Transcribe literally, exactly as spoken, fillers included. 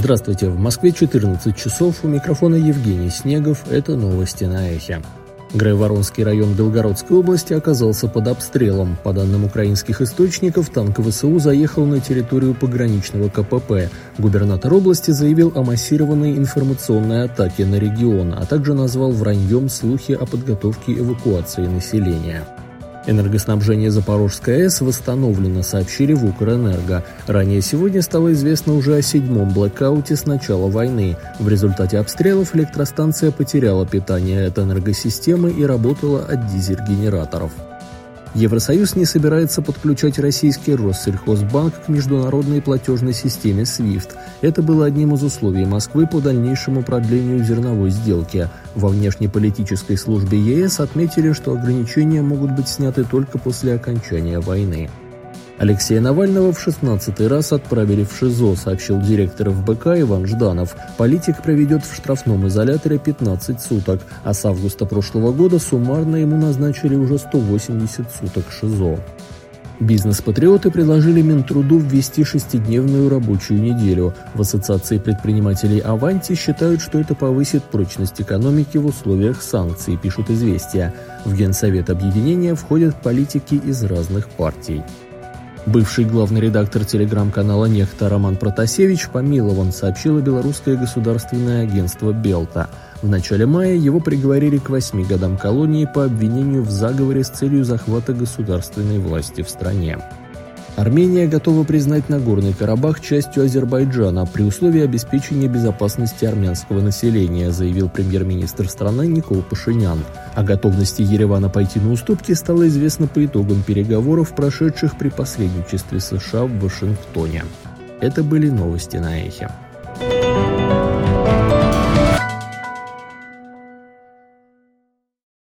Здравствуйте, в Москве четырнадцать часов, у микрофона Евгений Снегов, это новости на Эхе. Грайворонский район Белгородской области оказался под обстрелом. По данным украинских источников, танк ВСУ заехал на территорию пограничного КПП. Губернатор области заявил о массированной информационной атаке на регион, а также назвал враньем слухи о подготовке эвакуации населения. Энергоснабжение Запорожской АЭС восстановлено, сообщили в Укрэнерго. Ранее сегодня стало известно уже о седьмом блэкауте с начала войны. В результате обстрелов электростанция потеряла питание от энергосистемы и работала от дизель-генераторов. Евросоюз не собирается подключать российский Россельхозбанк к международной платежной системе свифт. Это было одним из условий Москвы по дальнейшему продлению зерновой сделки. Во внешнеполитической службе ЕС отметили, что ограничения могут быть сняты только после окончания войны. Алексея Навального в шестнадцатый раз отправили в ШИЗО, сообщил директор эф бэ ка Иван Жданов. Политик проведет в штрафном изоляторе пятнадцать суток, а с августа прошлого года суммарно ему назначили уже сто восемьдесят суток ШИЗО. Бизнес-патриоты предложили Минтруду ввести шестидневную рабочую неделю. В Ассоциации предпринимателей «Аванти» считают, что это повысит прочность экономики в условиях санкций, пишут «Известия». В Генсовет объединения входят политики из разных партий. Бывший главный редактор телеграм-канала «Нехта» Роман Протасевич помилован, сообщило белорусское государственное агентство «Белта». В начале мая его приговорили к восьми годам колонии по обвинению в заговоре с целью захвата государственной власти в стране. Армения готова признать Нагорный Карабах частью Азербайджана при условии обеспечения безопасности армянского населения, заявил премьер-министр страны Никол Пашинян. О готовности Еревана пойти на уступки стало известно по итогам переговоров, прошедших при посредничестве США в Вашингтоне. Это были новости на Эхе.